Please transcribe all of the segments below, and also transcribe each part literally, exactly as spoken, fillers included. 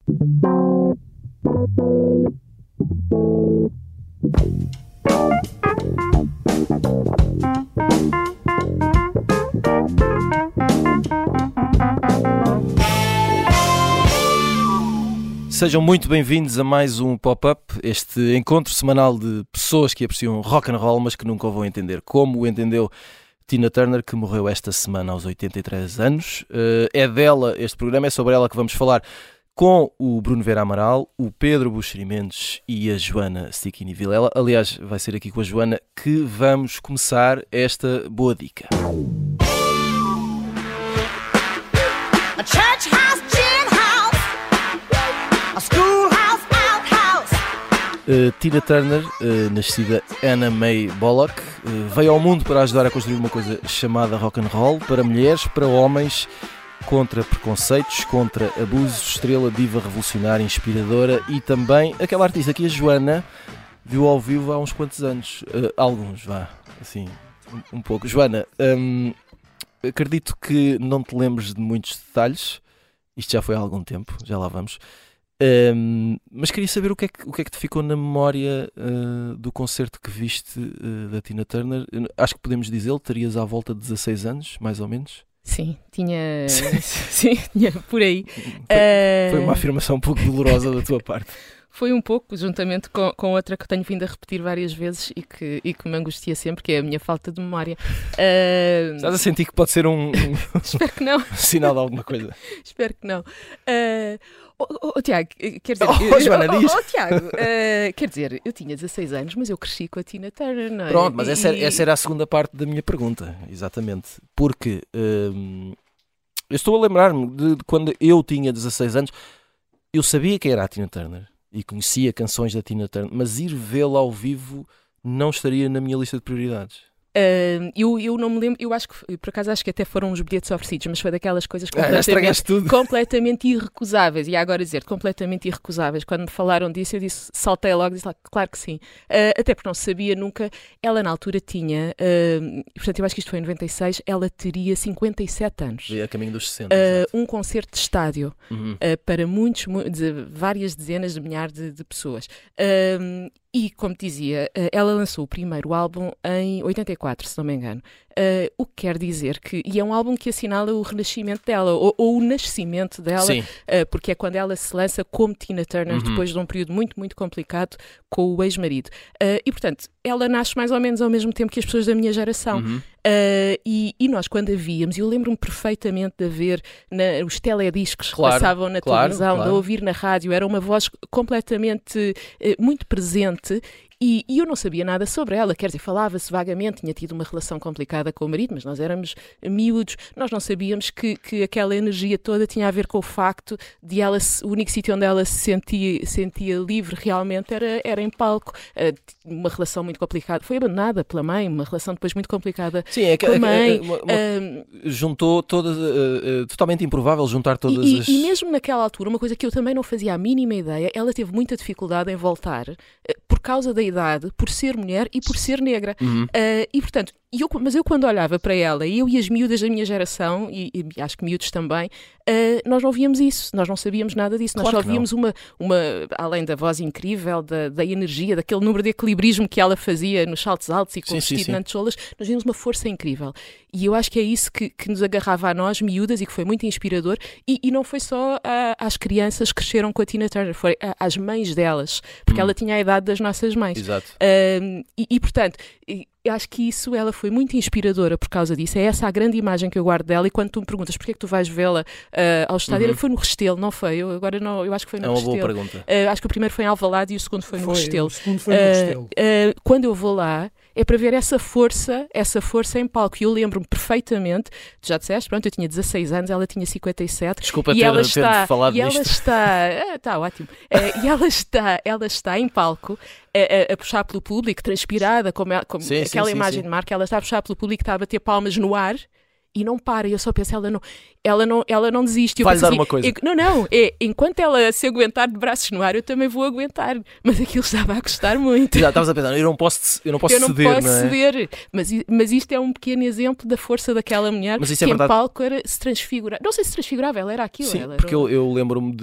Sejam muito bem-vindos a mais um Pop-Up, este encontro semanal de pessoas que apreciam rock and roll, mas que nunca o vão entender, como o entendeu Tina Turner, que morreu esta semana aos oitenta e três anos. É dela, este programa é sobre ela que vamos falar com o Bruno Vera Amaral, o Pedro Buxeri Mendes e a Joana Stickini Vilela. Aliás, vai ser aqui com a Joana que vamos começar esta boa dica. A church house, gin house, a school house, outhouse. Uh, Tina Turner, uh, nascida Anna May Bullock, uh, veio ao mundo para ajudar a construir uma coisa chamada rock and roll, para mulheres, para homens, contra preconceitos, contra abusos, estrela, diva revolucionária, inspiradora e também aquela artista que a Joana viu ao vivo há uns quantos anos, uh, alguns, vá, assim, um, um pouco. Joana, um, acredito que não te lembres de muitos detalhes, isto já foi há algum tempo, já lá vamos, um, mas queria saber o que é que, o que, é que te ficou na memória uh, do concerto que viste uh, da Tina Turner. Acho que podemos dizer, terias à volta de dezasseis anos, mais ou menos. Sim, tinha, sim, tinha por aí. Foi, foi uma afirmação um pouco dolorosa da tua parte. Foi um pouco, juntamente com, com outra que tenho vindo a repetir várias vezes e que, e que me angustia sempre, que é a minha falta de memória. Uh... Estás a sentir que pode ser um, um... Espero que não. sinal de alguma coisa? Espero que não. Uh... Oh, oh, oh, Tiago, quer dizer, oh, eu, Joana, oh, diz. oh, Tiago, uh, quer dizer, eu tinha dezasseis anos, mas eu cresci com a Tina Turner, não é? Pronto, mas e... essa, era, essa era a segunda parte da minha pergunta, exatamente, porque hum, eu estou a lembrar-me de, de quando eu tinha dezasseis anos, eu sabia que era a Tina Turner e conhecia canções da Tina Turner, mas ir vê-la ao vivo não estaria na minha lista de prioridades. Uh, eu, eu não me lembro, eu acho que, por acaso acho que até foram os bilhetes oferecidos, mas foi daquelas coisas completamente, tudo. completamente irrecusáveis, e agora dizer completamente irrecusáveis. Quando me falaram disso eu disse, saltei logo, disse lá, claro que sim, uh, até porque não sabia nunca. Ela na altura tinha, uh, portanto eu acho que isto foi em noventa e seis, ela teria cinquenta e sete anos, e a caminho dos sessenta, uh, um concerto de estádio, uhum. uh, para muitos, de várias dezenas de milhares de, de pessoas. Uh, E, como dizia, ela lançou o primeiro álbum em oitenta e quatro, se não me engano. Uh, o que quer dizer que... E é um álbum que assinala o renascimento dela, ou, ou o nascimento dela, uh, porque é quando ela se lança como Tina Turner, uhum. depois de um período muito, muito complicado com o ex-marido. Uh, e, portanto, ela nasce mais ou menos ao mesmo tempo que as pessoas da minha geração. Uhum. Uh, e, e nós, quando a víamos, eu lembro-me perfeitamente de a ver na, os telediscos que claro, passavam na claro, televisão, claro. de ouvir na rádio, era uma voz completamente, uh, muito presente. E, e eu não sabia nada sobre ela, quer dizer, falava-se vagamente, tinha tido uma relação complicada com o marido, mas nós éramos miúdos, nós não sabíamos que, que aquela energia toda tinha a ver com o facto de ela, o único sítio onde ela se sentia, sentia livre realmente era, era em palco. Uh, uma relação muito complicada, foi abandonada pela mãe, uma relação depois muito complicada. Sim, é que, com a mãe. É, é, uma, uma, uh, juntou todas, uh, uh, totalmente improvável juntar todas e, as... E mesmo naquela altura, uma coisa que eu também não fazia a mínima ideia, ela teve muita dificuldade em voltar, uh, por causa da idade, por ser mulher e por ser negra. Uhum. Uh, e, portanto, eu, mas eu quando olhava para ela, eu e as miúdas da minha geração, e, e acho que miúdos também, uh, nós não víamos isso, nós não sabíamos nada disso, claro nós só víamos uma, uma, além da voz incrível, da, da energia, daquele número de equilibrismo que ela fazia nos saltos altos e com sim, o vestido sim, sim. nas antessolas, nós víamos uma força incrível. E eu acho que é isso que, que nos agarrava a nós, miúdas, e que foi muito inspirador. E, e não foi só a, às crianças que cresceram com a Tina Turner, foi a, às mães delas, porque hum. ela tinha a idade das nossas mães. Exato. Uh, e, e, portanto... Eu acho que isso, ela foi muito inspiradora por causa disso. É essa a grande imagem que eu guardo dela. E quando tu me perguntas porquê é que tu vais vê-la uh, ao estádio, uhum. foi no Restelo, não foi? Eu, agora não, eu acho que foi no Restelo. É uma boa pergunta. Uh, acho que o primeiro foi em Alvalade e o segundo foi no foi, Restelo. O segundo foi no Restelo. Uh, uh, quando eu vou lá, é para ver essa força, essa força em palco. E eu lembro-me perfeitamente, tu já disseste, pronto, eu tinha dezasseis anos, ela tinha cinquenta e sete. Desculpa e ter, ela ter está, falado e ela nisto. está, está ótimo. Uh, e ela está, ela está em palco, A, a, a puxar pelo público, transpirada, como, ela, como sim, aquela sim, imagem sim. de marca, ela está a puxar pelo público, está a bater palmas no ar e não para. E eu só penso, ela não, ela não, ela não desiste. Eu Vai-lhe dar assim, uma coisa. Eu, não, não, é, enquanto ela se aguentar de braços no ar, eu também vou aguentar. Mas aquilo estava a gostar muito. Já estavas a pensar, eu não posso, eu não posso eu não ceder, posso não é? ceder. Mas, mas isto é um pequeno exemplo da força daquela mulher mas isso que é em verdade. palco era, se transfigurava. Não sei se transfigurava, ela era aquilo. Sim, ela porque era... eu, eu lembro-me de...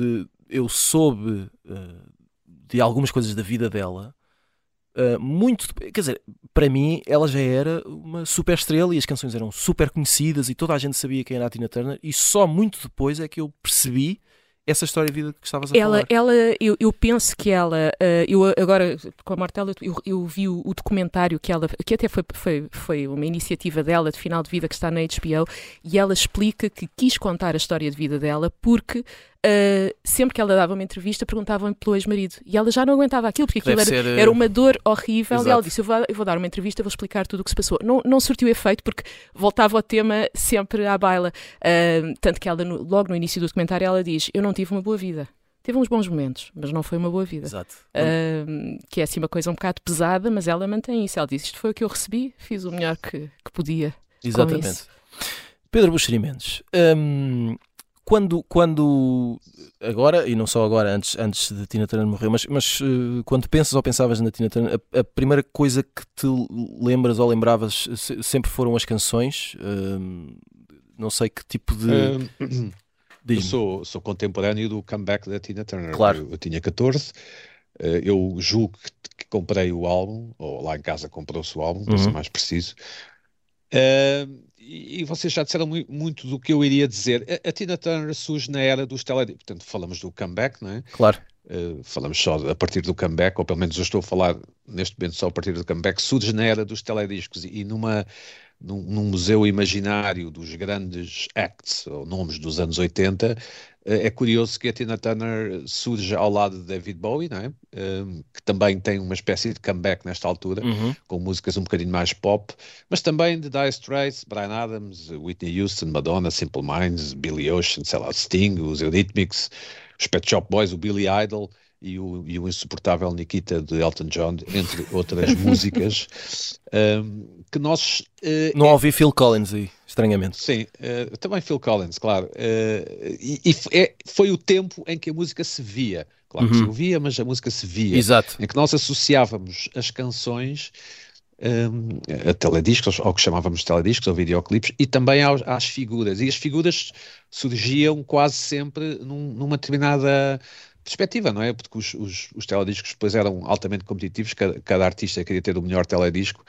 eu soube uh, de algumas coisas da vida dela, uh, muito, quer dizer, para mim ela já era uma super estrela e as canções eram super conhecidas e toda a gente sabia quem era a Tina Turner, e só muito depois é que eu percebi essa história de vida que estavas a Ela, falar. ela eu, eu penso que ela, uh, eu agora com a Martela, eu, eu vi o, o documentário que ela, que até foi, foi, foi uma iniciativa dela de final de vida que está na H B O, e ela explica que quis contar a história de vida dela porque uh, sempre que ela dava uma entrevista perguntavam-lhe pelo ex-marido e ela já não aguentava aquilo, porque aquilo era, ser, uh... era uma dor horrível. Exato. E ela disse, eu vou, eu vou dar uma entrevista, vou explicar tudo o que se passou. Não, não surtiu efeito porque voltava ao tema sempre à baila, uh, tanto que ela no, logo no início do documentário ela diz, eu não tive uma boa vida. Teve uns bons momentos, mas não foi uma boa vida. Exato. Uh, que é assim uma coisa um bocado pesada, mas ela mantém isso. Ela diz, isto foi o que eu recebi, fiz o melhor que, que podia. Exatamente. Com isso. Pedro Buxeri Mendes, hum, quando, quando, agora, e não só agora, antes, antes de Tina Turner morrer, mas, mas uh, quando pensas ou pensavas na Tina Turner, a, a primeira coisa que te lembras ou lembravas se, sempre foram as canções? Hum, não sei que tipo de... Um... Eu sou, sou contemporâneo do comeback da Tina Turner. Claro. Eu, eu tinha catorze, eu julgo que, que comprei o álbum, ou lá em casa comprou-se o álbum, para uhum. ser mais preciso. Uh, e, e vocês já disseram muito, muito do que eu iria dizer. A, a Tina Turner surge na era dos telediscos. Portanto, falamos do comeback, não é? Claro. Uh, falamos só a partir do comeback, ou pelo menos eu estou a falar neste momento só a partir do comeback. Surge na era dos telediscos e, e numa... Num, num museu imaginário dos grandes acts, ou nomes dos anos oitenta, é curioso que a Tina Turner surge ao lado de David Bowie, não é? Um, que também tem uma espécie de comeback nesta altura, uhum. com músicas um bocadinho mais pop, mas também de Dire Straits, Bryan Adams, Whitney Houston, Madonna, Simple Minds, Billy Ocean, sei lá, Sting, os Eurythmics, os Pet Shop Boys, o Billy Idol, e o, e o insuportável Nikita de Elton John, entre outras músicas, um, que nós... Uh, não ouvi Phil Collins aí, estranhamente. Sim, uh, também Phil Collins, claro. Uh, e e é, foi o tempo em que a música se via. Claro que uhum. se ouvia, mas a música se via. Exato. Em que nós associávamos as canções um, a telediscos, ao que chamávamos de telediscos, ou videoclipes, e também aos, às figuras. E as figuras surgiam quase sempre num, numa determinada... perspectiva, não é? Porque os, os, os telediscos depois eram altamente competitivos, cada, cada artista queria ter o melhor teledisco,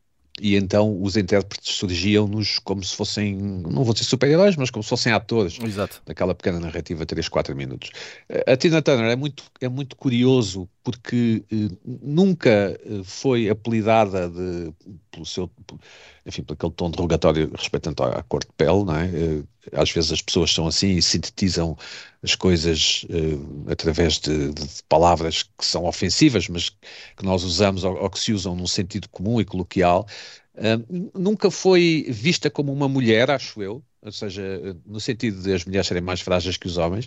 e então os intérpretes surgiam-nos como se fossem, não vou dizer super-heróis, mas como se fossem atores. Exato. Daquela pequena narrativa de três, quatro minutos. A Tina Turner é muito, é muito curioso porque eh, nunca eh, foi apelidada de, pelo seu, enfim, por aquele tom derrogatório respeitando à, à cor de pele, não é? Eh, às vezes as pessoas são assim e sintetizam as coisas eh, através de, de, de palavras que são ofensivas, mas que nós usamos ou, ou que se usam num sentido comum e coloquial. Uh, nunca foi vista como uma mulher, acho eu, ou seja, no sentido de as mulheres serem mais frágeis que os homens,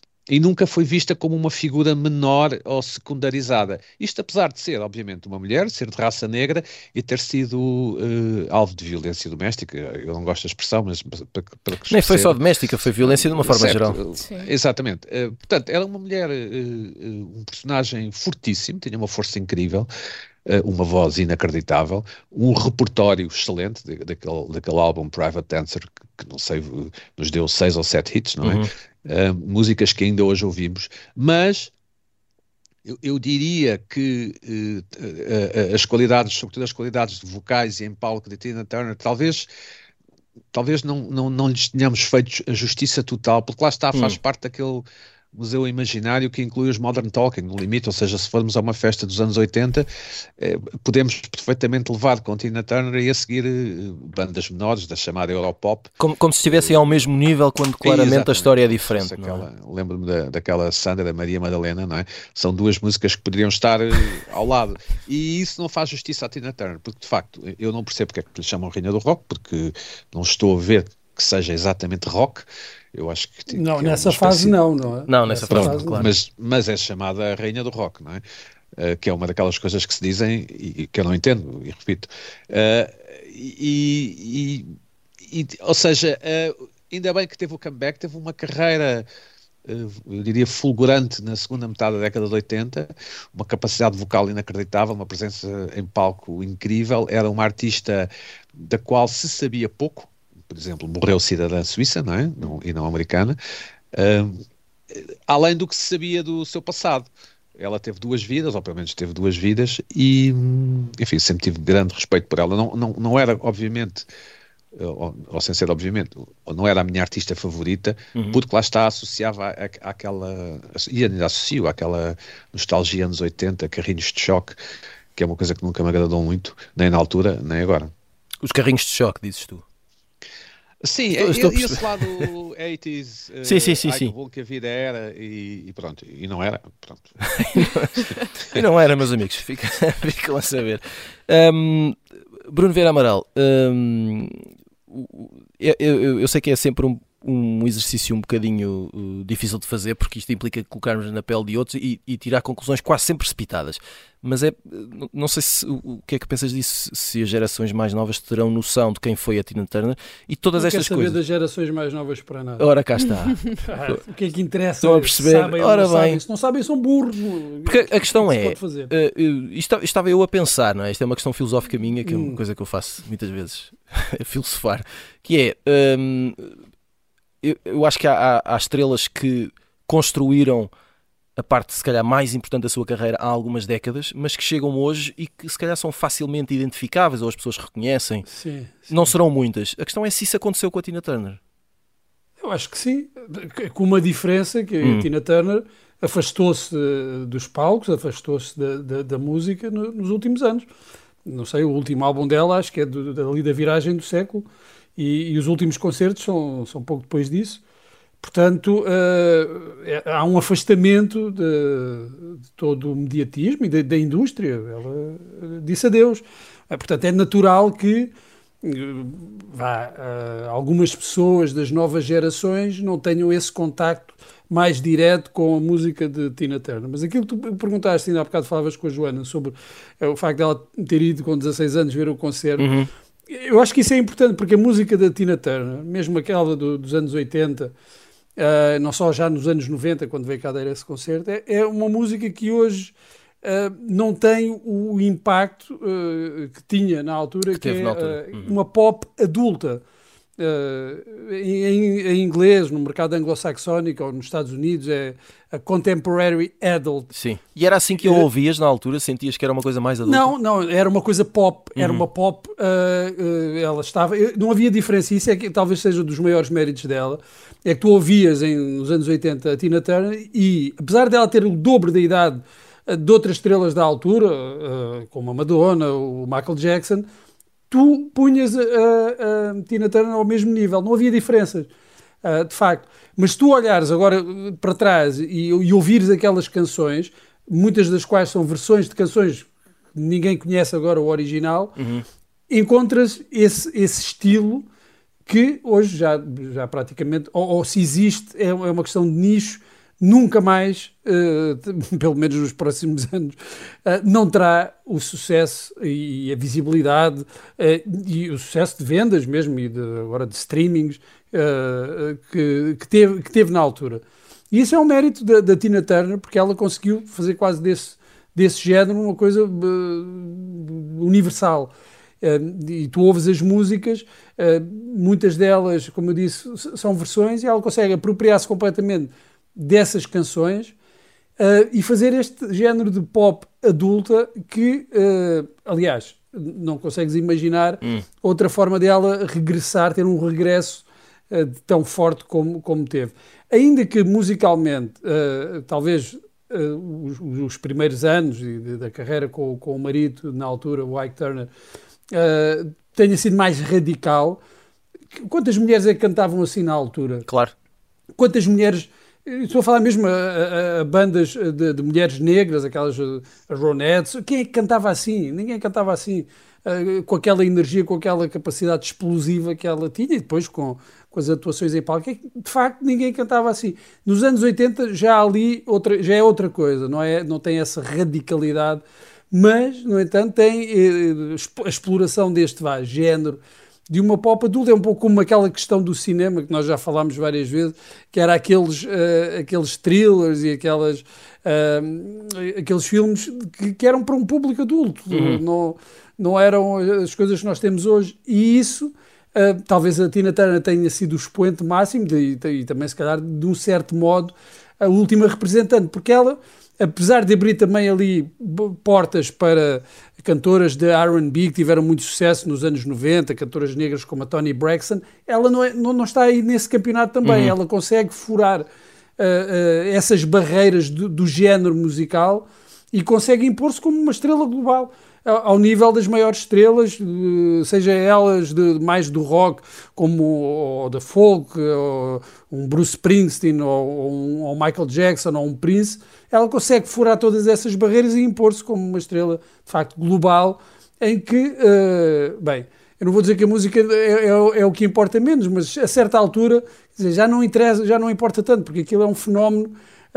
e nunca foi vista como uma figura menor ou secundarizada. Isto apesar de ser, obviamente, uma mulher, ser de raça negra e ter sido uh, alvo de violência doméstica. Eu não gosto da expressão, mas... Para, para Nem foi só doméstica, foi violência de uma forma certo, geral. Sim. Exatamente. Uh, portanto, era uma mulher, uh, uh, um personagem fortíssimo, tinha uma força incrível, uh, uma voz inacreditável, um repertório excelente de, daquele, daquele álbum Private Dancer, que, que não sei, nos deu seis ou sete hits, não é? Uhum. Uh, músicas que ainda hoje ouvimos, mas eu, eu diria que uh, uh, uh, as qualidades, sobretudo as qualidades vocais e em palco de Tina Turner, talvez, talvez não, não, não lhes tenhamos feito a justiça total, porque lá está, faz hum. parte daquele museu imaginário que inclui os Modern Talking, no limite, ou seja, se formos a uma festa dos anos oitenta, eh, podemos perfeitamente levar com Tina Turner e a seguir eh, bandas menores da chamada Europop. Como, como se estivessem ao mesmo nível, quando claramente Exatamente. A história é diferente. Aquela, não é? Lembro-me da, daquela Sandra, da Maria Madalena, não é? São duas músicas que poderiam estar eh, ao lado. E isso não faz justiça à Tina Turner, porque de facto, eu não percebo porque é que lhe chamam Rainha do Rock, porque não estou a ver que seja exatamente rock. Eu acho que, não, que nessa é fase espécie... não, não é? Não, nessa, nessa fase, fase claro. Mas, mas é chamada a Rainha do Rock, não é? Uh, que é uma daquelas coisas que se dizem e, e que eu não entendo, e repito. Uh, e, e, e, ou seja, uh, ainda bem que teve o comeback, teve uma carreira, uh, eu diria, fulgurante na segunda metade da década de oitenta, uma capacidade vocal inacreditável, uma presença em palco incrível, era uma artista da qual se sabia pouco. Por exemplo, morreu cidadã suíça, não é? Não, e não americana. Uh, além do que se sabia do seu passado. Ela teve duas vidas, ou pelo menos teve duas vidas, e, enfim, sempre tive grande respeito por ela. Não, não, não era, obviamente, ou, ou sem ser obviamente, não era a minha artista favorita, Uhum. porque lá está, associava à- à- àquela, e ainda associo àquela nostalgia anos oitenta, carrinhos de choque, que é uma coisa que nunca me agradou muito, nem na altura, nem agora. Os carrinhos de choque, dizes tu. Sim, Estou- e- estou a e esse lado oitenta, eh, Sim, sim, sim, ai, que sim. bom que a vida era, e, e pronto, e não era, pronto. E não era, meus amigos, fica, ficam a saber. Hum, Bruno Vieira Amaral, hum, o- o- eu, eu- eu sei que é sempre um, um exercício um bocadinho uh, difícil de fazer, porque isto implica colocarmos na pele de outros e, e tirar conclusões quase sempre precipitadas. Mas é, não- não sei se, o, o que é que pensas disso, se as gerações mais novas terão noção de quem foi a Tina Turner e todas Não quer estas saber coisas. das gerações mais novas para nada. Ora, cá está. Ah, o que é que interessa? Estão a perceber? Sabem ou Ora não bem. sabem? Se não sabem, são burros. Porque a questão O que se é, pode fazer? Uh, uh, isto- estava eu a pensar, não é? Isto é uma questão filosófica minha, que é uma Hum. coisa que eu faço muitas vezes, a filosofar, que é, hum, eu, eu acho que há, há- há estrelas que construíram a parte, se calhar, mais importante da sua carreira há algumas décadas, mas que chegam hoje e que, se calhar, são facilmente identificáveis ou as pessoas reconhecem. Sim, sim. Não serão muitas. A questão é se isso aconteceu com a Tina Turner. Eu acho que sim, com uma diferença que Hum. a Tina Turner afastou-se eh, dos palcos, afastou-se da, da, da música no- nos últimos anos. Não sei, o último álbum dela acho que é do, dali da viragem do século e, e os últimos concertos são, são pouco depois disso. Portanto, eh, é- há um afastamento de, de todo o mediatismo e da, da indústria. Ela eh, disse adeus. Eh, portanto, é natural que eh, vá, eh, algumas pessoas das novas gerações não tenham esse contacto mais direto com a música de Tina Turner. Mas aquilo que tu perguntaste, ainda há bocado falavas com a Joana sobre eh, o facto dela ter ido com dezasseis anos ver o concerto. Uhum. Eu acho que isso é importante, porque a música da Tina Turner, mesmo aquela do- dos anos oitenta, Uh, não só já nos anos noventa, quando veio cá dar esse concerto, é, é uma música que hoje uh, não tem o impacto uh, que tinha na altura, que, teve é na altura. uh, Uhum. uma pop adulta. Uh, em, em inglês, no mercado anglo-saxónico ou nos Estados Unidos, é a contemporary adult. Sim. E era assim que eu ouvias na altura? Sentias que era uma coisa mais adulta? Não, não, era uma coisa pop, era Uhum. uma pop, uh, uh, ela estava, eu- não havia diferença, isso é que talvez seja um dos maiores méritos dela, é que tu ouvias em, nos anos oitenta a Tina Turner e, apesar dela ter o dobro da idade uh, de outras estrelas da altura, uh, como a Madonna, o Michael Jackson, tu punhas a, a- a Tina Turner ao mesmo nível, não havia diferenças. Uh, de facto, mas se tu olhares agora uh, para trás e, e ouvires aquelas canções, muitas das quais são versões de canções que ninguém conhece agora o original, Uhum. encontras esse, esse estilo que hoje já, já praticamente, ou, ou se existe, é, é uma questão de nicho, nunca mais, uh, pelo menos nos próximos anos, uh, não terá o sucesso e a visibilidade uh, e o sucesso de vendas mesmo e de, agora de streamings uh, que, que, teve, que teve na altura. E isso é um mérito da, da Tina Turner, porque ela conseguiu fazer quase desse, desse género uma coisa uh, universal. Uh, e tu ouves as músicas, uh, muitas delas, como eu disse, s- são versões, e ela consegue apropriar-se completamente dessas canções uh, e fazer este género de pop adulta que, uh, aliás, não consegues imaginar Hum. outra forma dela regressar, ter um regresso uh, tão forte como, como teve. Ainda que musicalmente, uh, talvez uh, os, os primeiros anos de- de- da carreira com, com o marido, na altura, o Ike Turner, uh, tenha sido mais radical. Quantas mulheres é que cantavam assim na altura? Claro. Quantas mulheres, estou a falar mesmo a, a- a bandas de, de mulheres negras, aquelas uh, Ronettes, quem é que cantava assim? Ninguém cantava assim, uh, com aquela energia, com aquela capacidade explosiva que ela tinha, e depois com, com as atuações em palco. De facto, ninguém cantava assim. Nos anos oitenta já ali outra, já é outra coisa, não, é, não tem essa radicalidade, mas, no entanto, tem eh, a exploração deste vá, género de uma pop adulta. É um pouco como aquela questão do cinema que nós já falámos várias vezes, que era aqueles, uh, aqueles thrillers e aquelas, uh, aqueles filmes que, que eram para um público adulto, Uhum. não, não eram as coisas que nós temos hoje. E isso, uh, talvez a Tina Turner tenha sido o expoente máximo de, e também, se calhar, de um certo modo, a última representante, porque ela, apesar de abrir também ali portas para cantoras de R and B que tiveram muito sucesso nos anos noventa, cantoras negras como a Toni Braxton, ela não, é, não, não está aí nesse campeonato também. Uhum. Ela consegue furar uh, uh, essas barreiras do, do género musical e consegue impor-se como uma estrela global, ao nível das maiores estrelas, seja elas de, mais do rock, como ou da folk, ou um Bruce Springsteen, ou um ou Michael Jackson, ou um Prince. Ela consegue furar todas essas barreiras e impor-se como uma estrela, de facto, global, em que, uh, bem, eu não vou dizer que a música é, é, é o que importa menos, mas a certa altura, quer dizer, já não interessa, já não importa tanto, porque aquilo é um fenómeno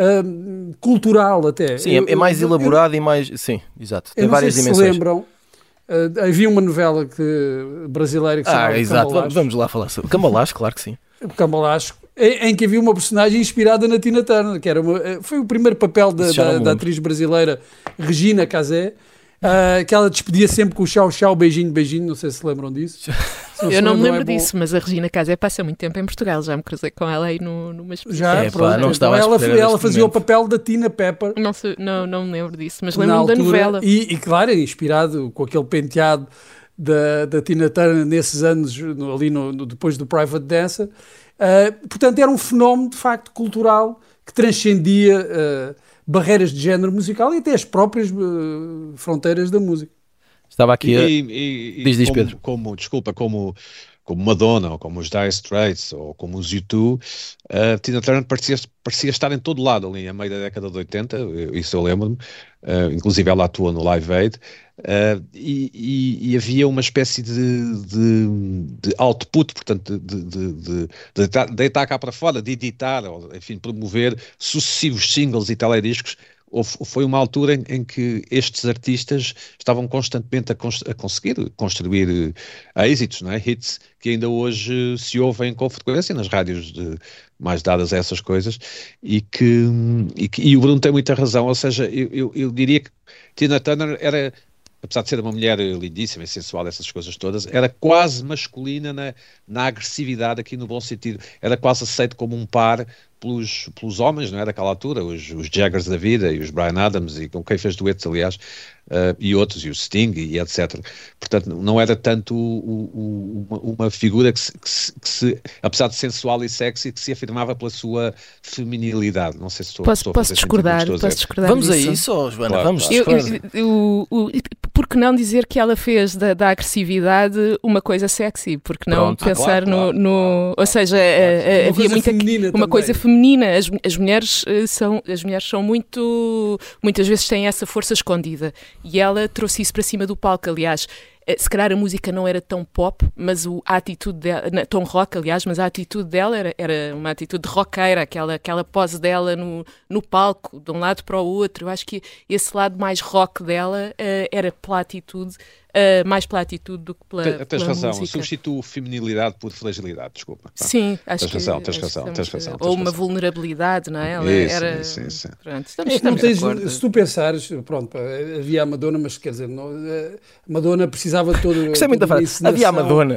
Uh, cultural até. Sim, eu, é mais eu, elaborado eu, e mais... Sim, exato. Tem eu não várias sei se dimensões. Se lembram, uh, havia uma novela que, brasileira que se chamava Ah, exato. Cambalacho. Vamos lá falar sobre Cambalacho, claro que sim. Cambalacho, em, em que havia uma personagem inspirada na Tina Turner, que era uma, foi o primeiro papel da, da, da atriz brasileira Regina Casé, uh, que ela despedia sempre com o tchau, tchau, beijinho, beijinho, não sei se se lembram disso. Eu não me lembro é disso, mas a Regina Casé passa muito tempo em Portugal, já me cruzei com ela aí no, numa exposição. Já, é, pronto, pá, não então ela, ela fazia momento. o papel da Tina Pepper. Não, se, não, não me lembro disso, mas lembro-me da novela. E, e claro, inspirado com aquele penteado da, da Tina Turner nesses anos, no, ali no, no, depois do Private Dancer. Uh, portanto, era um fenómeno, de facto, cultural que transcendia uh, barreiras de género musical e até as próprias uh, fronteiras da música. Estava aqui a... E, e, e diz, diz, como, Pedro. Como, desculpa, como, como Madonna, ou como os Dire Straits, ou como os U dois, uh, Tina Turner parecia, parecia estar em todo lado ali, a meio da década de oitenta, isso eu lembro-me, uh, inclusive ela atua no Live Aid, uh, e, e, e havia uma espécie de, de, de output, portanto, de, de, de, de deitar cá para fora, de editar, ou, enfim, promover sucessivos singles e telediscos. Foi uma altura em, em que estes artistas estavam constantemente a, cons a conseguir construir uh, êxitos, não é? Hits que ainda hoje se ouvem com frequência nas rádios de, mais dadas a essas coisas e que, e que e o Bruno tem muita razão, ou seja, eu, eu, eu diria que Tina Turner era, apesar de ser uma mulher lindíssima e sensual, essas coisas todas, era quase masculina na, na agressividade, aqui no bom sentido, era quase aceito como um par Pelos, pelos homens, não é, daquela altura, os, os Jaggers da vida e os Bryan Adams, e com quem fez duetos, aliás, uh, e outros, e o Sting, e etcétera. Portanto, não era tanto o, o, uma, uma figura que se, que, se, que se, apesar de sensual e sexy, que se afirmava pela sua feminilidade. Não sei se estou, posso, estou posso a fazer discordar, sentido, posso discordar Vamos disso. a isso, oh, Joana, claro, vamos claro. discordar. Eu, eu, eu, por que não dizer que ela fez da, da agressividade uma coisa sexy? Porque não Pronto. pensar Ah, claro, no, no... claro, Ou seja, Uma havia coisa muita... feminina Uma também. coisa feminina. As, as mulheres uh, são, as mulheres são muito, muitas vezes têm essa força escondida e ela trouxe isso para cima do palco. Aliás, uh, se calhar a música não era tão pop, mas o, a atitude dela, na- tão rock, aliás, mas a atitude dela era, era uma atitude roqueira, aquela, aquela pose dela no, no palco, de um lado para o outro. Eu acho que esse lado mais rock dela uh, era pela atitude, uh, mais pela atitude do que pela, Tens pela razão, música. substituo feminilidade por fragilidade, desculpa. Pá. Sim, acho Tens que... razão, tens acho que razão, estamos, tens razão, uh, tens Ou uma razão. vulnerabilidade, não é? Ela Isso, era... isso, isso. Pronto, estamos, É que não estamos de tens, acordo. se tu pensares, pronto, pá, havia a Madonna, mas quer dizer, não, a Madonna precisava de todo. Gostei muito da toda uma frase. Havia a encenação. Madonna.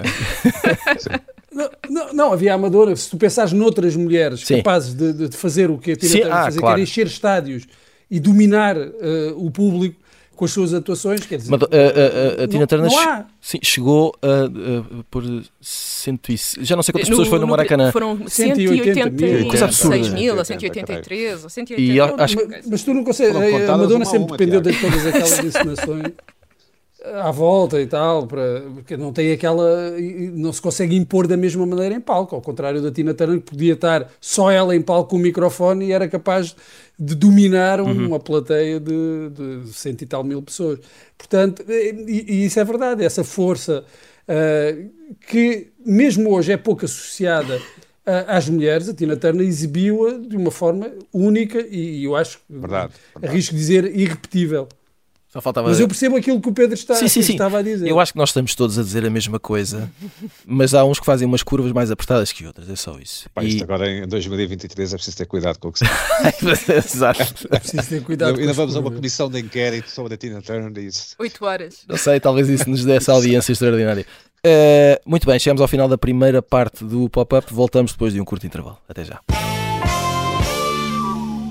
Não, não, não, havia a Madonna. Se tu pensares noutras mulheres Sim. capazes de, de- de fazer o que a Tina Sim, Turner ah, fazer, claro. que era encher estádios e dominar eh, o público com as suas atuações, quer dizer, Mado- a, a- a- a Tina não- Turner não che- há. sim, chegou a, a- por cento e... Já não sei quantas No- pessoas foi no Maracanã. Foram cento cento e e oitenta oitenta mil. e Coisa absurda. seis mil, ou cento cento e e oitenta oitenta e três, ou cento e E oitenta. acho que- Mas, mas tu não consegues. Foram A, a contadas Madonna uma a sempre uma, dependeu de Tiago. todas aquelas encenações à volta e tal, para, porque não tem aquela. e Não se consegue impor da mesma maneira em palco, ao contrário da Tina Turner, que podia estar só ela em palco com o microfone e era capaz de dominar Uhum. uma plateia de, de cento e tal mil pessoas. Portanto, e, e isso é verdade, essa força ah, que mesmo hoje é pouco associada a- às mulheres, a Tina Turner exibiu-a de uma forma única e eu acho, Verdade, verdade. arrisco dizer, irrepetível. Só faltava... Mas eu percebo aquilo que o Pedro está, Sim, sim, que sim. estava a dizer. Eu acho que nós estamos todos a dizer a mesma coisa, mas há uns que fazem umas curvas mais apertadas que outras, é só isso. Pá, E- isto agora em dois mil e vinte e três é preciso ter cuidado com o que se diz. Exato. É preciso ter cuidado Ainda com as vamos a uma curvas. comissão de inquérito sobre a Tina Turner e isso. Oito horas. Não sei, talvez isso nos dê essa audiência extraordinária. Uh, muito bem, chegamos ao final da primeira parte do pop-up. Voltamos depois de um curto intervalo. Até já.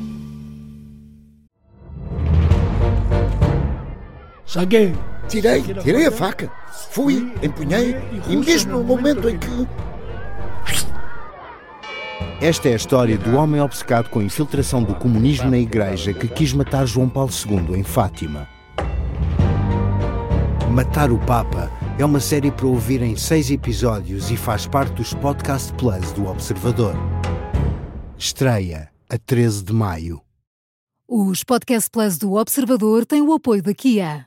Saquei. Tirei, tirei a faca. Fui, empunhei e mesmo no momento em que... Esta é a história do homem obcecado com a infiltração do comunismo na igreja que quis matar João Paulo segundo em Fátima. Matar o Papa é uma série para ouvir em seis episódios e faz parte dos Podcast Plus do Observador. Estreia a treze de maio. Os Podcast Plus do Observador têm o apoio da Kia.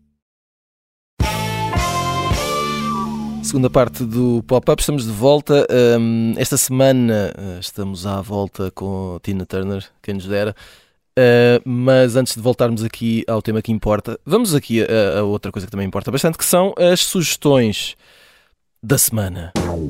Segunda parte do Pop-Up, estamos de volta. Um, esta semana uh, estamos à volta com Tina Turner, quem nos dera. Uh, mas antes de voltarmos aqui ao tema que importa, vamos aqui a, a outra coisa que também importa bastante, que são as sugestões da semana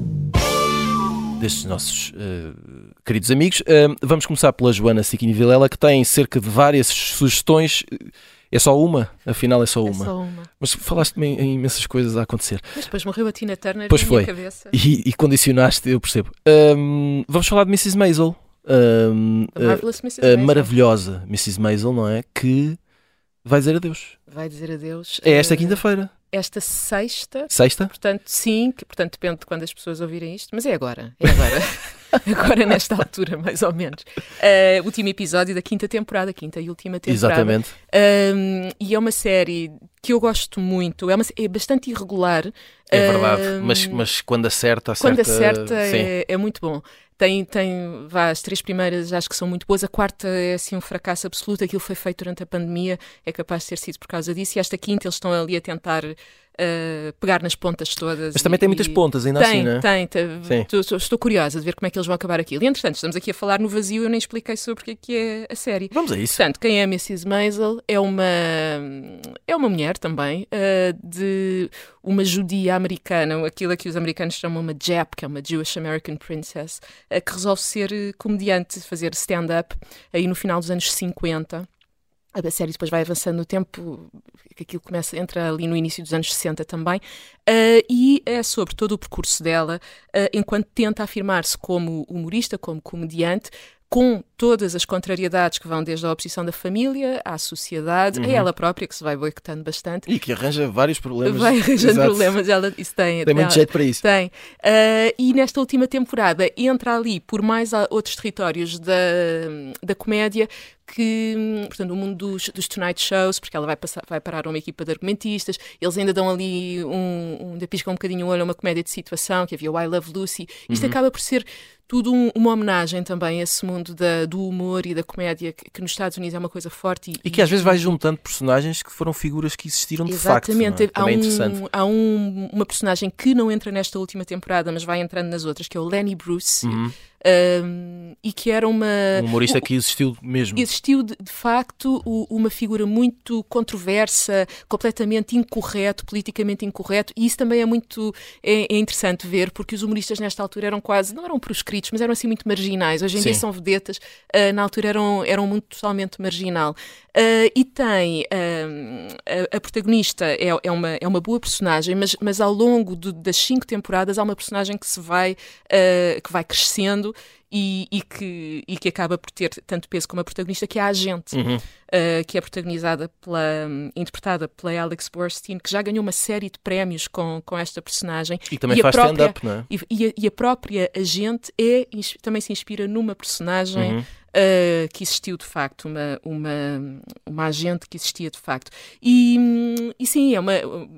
destes nossos uh, queridos amigos. Uh, vamos começar pela Joana Siquini Vilela, que tem cerca de várias sugestões. É só uma? Afinal é só uma. É só uma. Mas falaste-me em, em imensas coisas a acontecer. Mas depois morreu a Tina Turner pois na foi. minha cabeça. E, e condicionaste, eu percebo. Um, vamos falar de missus Maisel. Um, A Marvelous missus a Maisel. maravilhosa missus Maisel, não é? Que vai dizer adeus. Vai dizer adeus. É esta uh, quinta-feira. Esta sexta. Sexta? Portanto, sim, que portanto depende de quando as pessoas ouvirem isto, mas é agora. É agora. Agora, nesta altura, mais ou menos. Uh, último episódio da quinta temporada, quinta e última temporada. Exatamente. Um, e é uma série que eu gosto muito. É, uma, é bastante irregular. É verdade. Um, Mas, mas quando acerta, acerta. Quando acerta, sim. é, é muito bom. Tem, tem, vá, as três primeiras acho que são muito boas. A quarta é assim um fracasso absoluto. Aquilo foi feito durante a pandemia. É capaz de ter sido por causa disso. E esta quinta eles estão ali a tentar uh, pegar nas pontas todas. Mas também e, tem muitas pontas ainda tem, assim, não é? Tem, tem. Estou, estou, estou curiosa de ver como é que eles vão acabar aquilo. E entretanto, estamos aqui a falar no vazio. Eu nem expliquei sobre o que é que é a série. Vamos a isso. Portanto, quem é a missus Maisel é uma, é uma mulher também uh, de uma judia americana, aquilo que os americanos chamam uma J A P, que é uma Jewish American Princess, uh, que resolve ser comediante, fazer stand-up aí no final dos anos cinquenta. A série depois vai avançando no tempo, que aquilo começa, entra ali no início dos anos sessenta também, uh, e é sobre todo o percurso dela, uh, enquanto tenta afirmar-se como humorista, como comediante, com todas as contrariedades que vão desde a oposição da família à sociedade, uhum. a ela própria, que se vai boicotando bastante. E que arranja vários problemas. Vai arranjando Exato. problemas, ela isso tem. Tem muito ela, jeito para isso. Tem. Uh, e nesta última temporada entra ali por mais outros territórios da, da comédia, que, portanto, o mundo dos, dos Tonight Shows, porque ela vai, passar, vai parar a uma equipa de argumentistas, eles ainda dão ali um, um ainda piscam um bocadinho o olho a uma comédia de situação, que havia o I Love Lucy. Isto uhum. acaba por ser tudo um, uma homenagem também a esse mundo da, do humor e da comédia, que, que nos Estados Unidos é uma coisa forte. E, e que às vezes vai juntando personagens que foram figuras que existiram de exatamente. facto. Exatamente. É? Há, é interessante. um, há um, uma personagem que não entra nesta última temporada, mas vai entrando nas outras, que é o Lenny Bruce. Uhum. Um, e que era uma... Um humorista o, que existiu mesmo. Existiu, de, de facto, o, uma figura muito controversa, completamente incorreto, politicamente incorreto, e isso também é muito é, é interessante ver, porque os humoristas nesta altura eram quase, não eram proscritos, mas eram assim muito marginais. Hoje em Sim. dia são vedetas, uh, na altura eram, eram um mundo totalmente marginal. Uh, e tem, uh, a, a protagonista é, é, uma, é uma boa personagem, mas, mas ao longo do, das cinco temporadas há uma personagem que se vai, uh, que vai crescendo e, e, que, e que acaba por ter tanto peso como a protagonista, que é a agente, uhum. uh, que é protagonizada pela, um, interpretada pela Alex Borstein, que já ganhou uma série de prémios com, com esta personagem. E também e faz própria, stand-up, não é? E, e, a, e a própria agente é, também se inspira numa personagem uhum. Uh, que existiu de facto, uma, uma, uma agente que existia de facto. E, e sim, é uma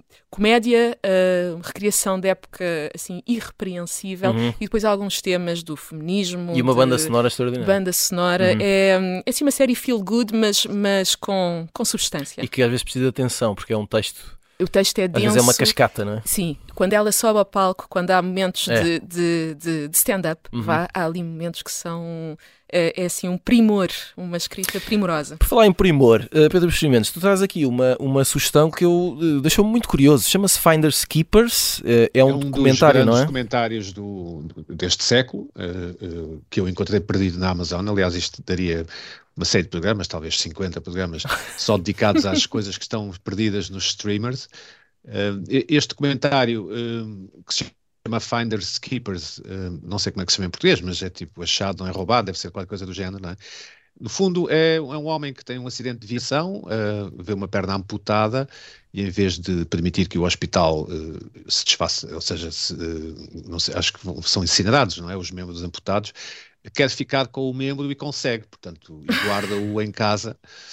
comédia, uh, recriação de época assim, irrepreensível, uhum. e depois há alguns temas do feminismo. E uma de, banda sonora extraordinária. Banda sonora. Uhum. É, é assim uma série feel good, mas, mas com, com substância. E que às vezes precisa de atenção, porque é um texto... O texto é denso. Às vezes é uma cascata, não é? Sim. Quando ela sobe ao palco, quando há momentos É. de, de, de, de stand-up, Uhum. vá, há ali momentos que são... É, é assim um primor, uma escrita primorosa. Por falar em primor, uh, Pedro Buxerimentos, tu traz aqui uma, uma sugestão que eu uh, deixou-me muito curioso. Chama-se Finders Keepers. Uh, é um, é um documentário, dos não é? documentários do, deste século, uh, uh, que eu encontrei perdido na Amazon. Aliás, isto daria uma série de programas, talvez cinquenta programas, só dedicados às coisas que estão perdidas nos streamers. Uh, este documentário, uh, que se chama Finders Keepers, uh, não sei como é que se chama em português, mas é tipo achado, não é roubado, deve ser qualquer coisa do género, não é? No fundo, é, é um homem que tem um acidente de viação, uh, vê uma perna amputada e, em vez de permitir que o hospital uh, se desfaça, ou seja, se, uh, não sei, acho que são incinerados, não é? Os membros amputados, quer ficar com o membro e consegue, portanto, e guarda-o em casa,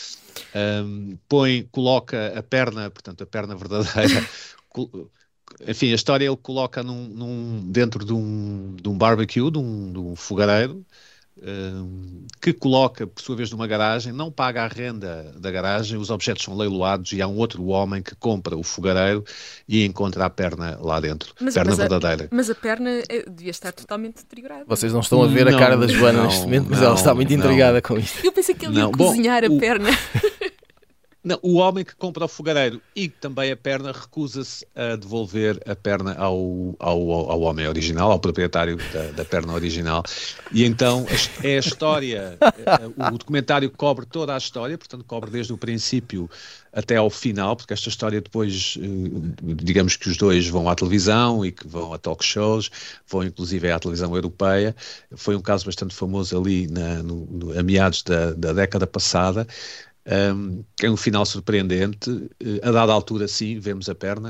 um, põe, coloca a perna, portanto, a perna verdadeira. Enfim, a história ele coloca num, num, dentro de um, de um barbecue, de um, de um fogareiro, um, que coloca, por sua vez, numa garagem, não paga a renda da garagem, os objetos são leiloados e há um outro homem que compra o fogareiro e encontra a perna lá dentro, Mas, perna mas verdadeira. A, mas a perna é, devia estar totalmente deteriorada. Vocês não estão a ver não, a cara da Joana não, neste momento, mas não, ela está muito não. intrigada com isto. Eu pensei que ele ia Não, bom, cozinhar a o- perna. Não, o homem que compra o fogareiro e também a perna recusa-se a devolver a perna ao, ao, ao homem original, ao proprietário da, da perna original. E então a- é a história, eh, o documentário cobre toda a história, portanto cobre desde o princípio até ao final, porque esta história depois, eh, digamos que os dois vão à televisão e que vão a talk shows, vão inclusive à televisão europeia. Foi um caso bastante famoso ali na, no, no, a meados da, da década passada. Um, é um final surpreendente, uh, a dada altura sim, vemos a perna,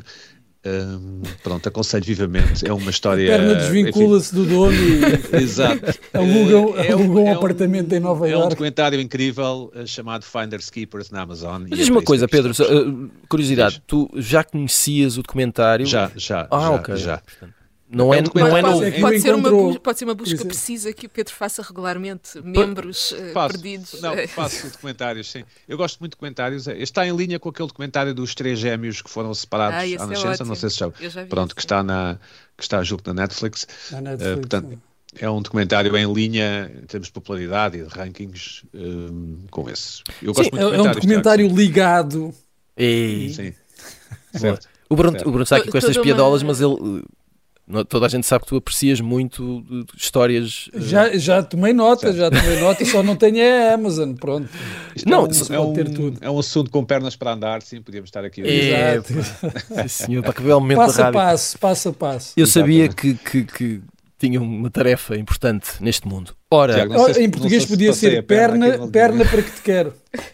um, pronto, aconselho vivamente, é uma história... A perna desvincula-se do dono e enfim, exato. alugam, É um- alugam um é um- apartamento em Nova É um Iorque. documentário incrível uh, chamado Finders Keepers na Amazon. Mas e diz é uma por isso coisa, que Pedro, estamos- uh, curiosidade, Diz. tu já conhecias o documentário? Já, já, Ah, já, ok. já. Não É é, um não documentário- é Pode, novo. É que pode o ser uma, encontrou- bus- pode ser uma busca Isso. precisa que o Pedro faça regularmente. Membros eh, Faço, perdidos. não, eh, faço documentários, sim. Eu gosto muito de documentários. Este está em linha com aquele documentário dos três gêmeos que foram separados Ah, esse à é nascença. ótimo. Não sei se já, Eu já vi pronto, esse, que sim. está na que está junto na Netflix. Na Uh, Netflix, portanto, sim. é um documentário em linha em termos de popularidade e de rankings um, com esse. Eu gosto Sim, muito É, de é um documentário Tiago, ligado. E... sim. Sim. Boa. Certo. O Bruno, Certo. o Bruno está aqui com estas Toda uma- piadolas, mas ele... uh, não- Toda a gente sabe que tu aprecias muito uh, histórias... uh, Já, já tomei nota, Certo. já tomei nota, só não tenho a Amazon, pronto. Isto Não, é um, isso é, pode um, ter tudo. é um assunto com pernas para andar, sim, podíamos estar aqui. É, Exato. Sim, senhor, para que belo momento da Passo a rádio. passo, passo a passo. Eu sabia Exatamente. que, que, que tinha uma tarefa importante neste mundo. Ora, Tiago, não sei Oh, se- em não português sei se podia passei ser a perna perna, aqui no- perna para que te quero.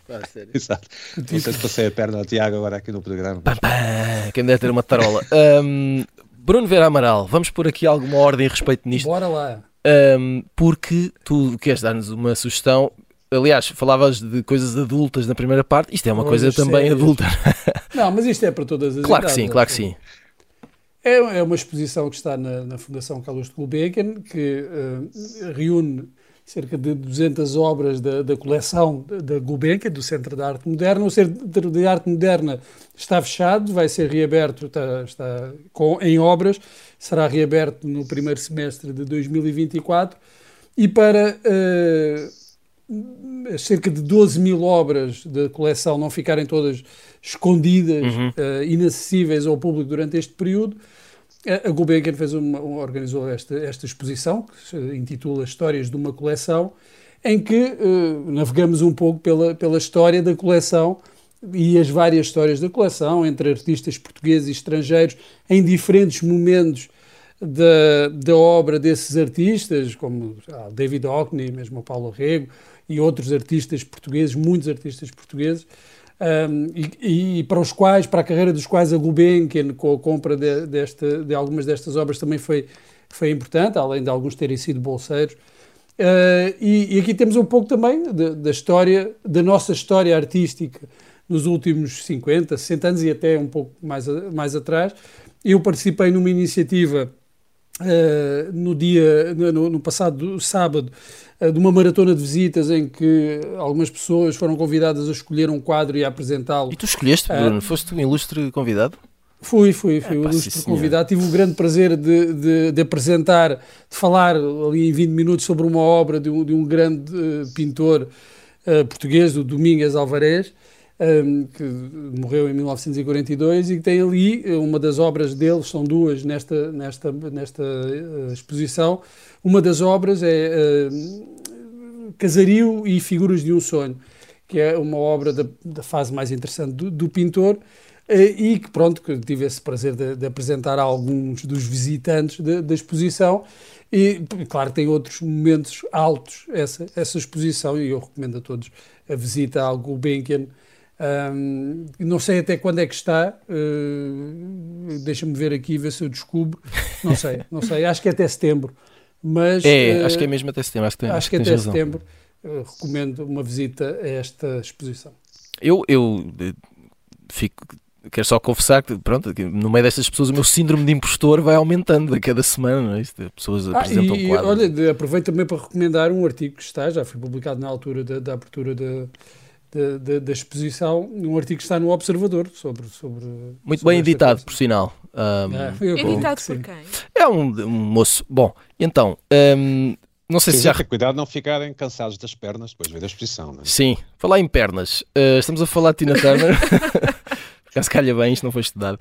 Exato. Não sei se passei a perna ao Tiago agora aqui no programa. pam, pam, quem deve ter uma tarola. Ahm, Bruno Vera Amaral, vamos pôr aqui alguma ordem a respeito nisto, Bora lá. ahm, porque tu queres dar-nos uma sugestão. Aliás, falavas de coisas adultas na primeira parte, isto é uma Coisas coisa também sérias. adulta. Não, mas isto é para todas as Claro que idades, sim, claro que sim. É, é uma exposição que está na, na Fundação Carlos de Gulbenkian, que eh, reúne cerca de duzentas obras da, da coleção da, da Gulbenkian, do Centro de Arte Moderna. O Centro de Arte Moderna está fechado, vai ser reaberto, está, está com, em obras, será reaberto no primeiro semestre de dois mil e vinte e quatro. E para eh, as cerca de doze mil obras da coleção não ficarem todas escondidas, Uhum. eh, inacessíveis ao público durante este período, a a Gulbenkian fez uma, uma- organizou esta, esta exposição, que se intitula Histórias de uma Coleção, em que eh, navegamos um pouco pela, pela história da coleção e as várias histórias da coleção, entre artistas portugueses e estrangeiros, em diferentes momentos da, da obra desses artistas, como ah, David Hockney, mesmo o Paulo Rego, e outros artistas portugueses, muitos artistas portugueses, um, e, e para os quais, para a carreira dos quais a Gulbenkian, com a compra de, desta, de algumas destas obras, também foi, foi importante, além de alguns terem sido bolseiros. Uh, e, e aqui temos um pouco também de, da história, da nossa história artística nos últimos cinquenta, sessenta anos e até um pouco mais, a, mais atrás. Eu participei numa iniciativa uh, no dia, no, no passado sábado, uh, de uma maratona de visitas em que algumas pessoas foram convidadas a escolher um quadro e a apresentá-lo. E tu escolheste, Ah. Bruno? Foste tu um ilustre convidado? Fui, fui, fui É, o pá, ilustre sim, senhor. convidado. Tive o grande prazer de, de, de apresentar, de falar ali em vinte minutos sobre uma obra de um, de um grande uh, pintor uh, português, o Domingos Alvarez, um, que morreu em mil novecentos e quarenta e dois e que tem ali uma das obras dele, são duas nesta, nesta, nesta uh, exposição. Uma das obras é uh, Casario e Figuras de um Sonho, que é uma obra da, da fase mais interessante do, do pintor, e que, pronto, que tive esse prazer de, de apresentar a alguns dos visitantes de, da exposição. E, claro, tem outros momentos altos essa, essa exposição, e eu recomendo a todos a visita ao Gulbenkian. Um, não sei até quando é que está, uh, deixa-me ver aqui, ver se eu descubro. Não sei, não sei, acho que é até setembro. Mas, é, uh, acho que é mesmo até setembro. Acho que, tem, acho acho que, que até razão. setembro. Uh, recomendo uma visita a esta exposição. Eu, eu fico... Quero só confessar que, pronto, que no meio destas pessoas o meu síndrome de impostor vai aumentando a cada semana, não é? Isto, pessoas ah, apresentam e, quadros. Olha, aproveito também para recomendar um artigo que está, já foi publicado na altura da, da abertura da, da, da, da exposição, um artigo que está no Observador sobre... sobre Muito sobre bem editado, coisa. por sinal. Um, Ah, eu Editado sim. por quem? é um, um moço... Bom, então... Um, não sei se já... Ter cuidado de não ficarem cansados das pernas depois de ver a exposição, não é? Sim, falar em pernas. Uh, estamos a falar de Tina Turner... Caso calha bem, isto não foi estudado.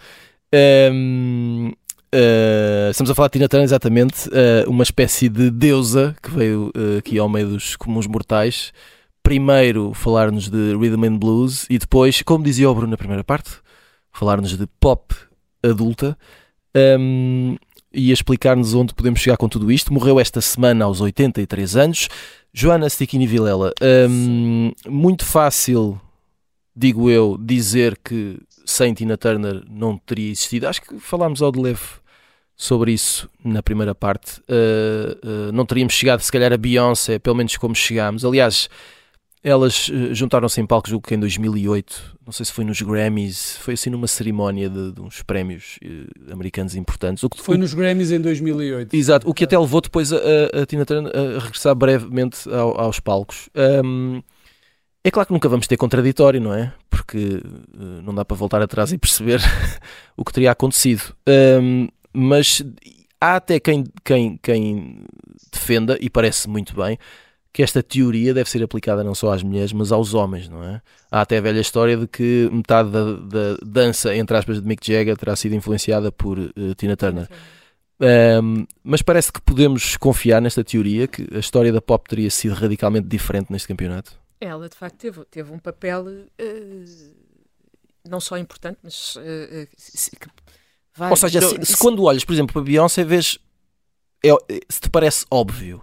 Um, uh, estamos a falar de Tina Turner, exatamente, uh, uma espécie de deusa que veio uh, aqui ao meio dos comuns mortais. Primeiro falar-nos de Rhythm and Blues e depois, como dizia o Bruno na primeira parte, falar-nos de pop adulta um, e a explicar-nos onde podemos chegar com tudo isto. Morreu esta semana aos oitenta e três anos. Joana Stickini Vilela, um, muito fácil, digo eu, dizer que sem Tina Turner não teria existido. Acho que falámos ao de leve sobre isso na primeira parte. Uh, uh, não teríamos chegado, se calhar, a Beyoncé, pelo menos como chegámos. Aliás, elas uh, juntaram-se em palco, julgo que em dois mil e oito, não sei se foi nos Grammys, foi assim numa cerimónia de, de uns prémios uh, americanos importantes. O que, Foi o, nos Grammys em dois mil e oito. Exato, o que até levou depois a, a, a Tina Turner a regressar brevemente ao, aos palcos. Um, É claro que nunca vamos ter contraditório, não é? Porque uh, não dá para voltar atrás e perceber o que teria acontecido. Um, mas há até quem, quem, quem defenda, e parece muito bem, que esta teoria deve ser aplicada não só às mulheres, mas aos homens, não é? Há até a velha história de que metade da, da dança, entre aspas, de Mick Jagger terá sido influenciada por uh, Tina Turner. Um, mas parece que podemos confiar nesta teoria, que a história da pop teria sido radicalmente diferente neste campeonato. Ela, de facto, teve, teve um papel uh, não só importante, mas... Uh, se, que vai, Ou seja, se, se quando olhas, por exemplo, para a Beyoncé, vês... É, se te parece óbvio...